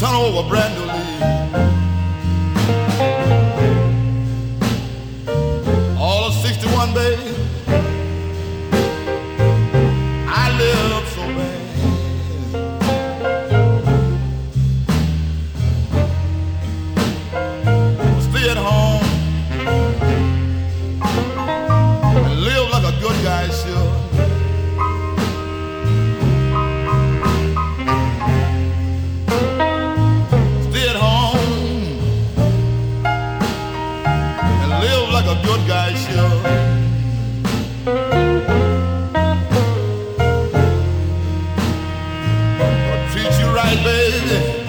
turn over a brand new leaf. All of 61, baby, I live so bad. Stay at home and live like a good guy should. Like a good guy should. I'll treat you right, baby.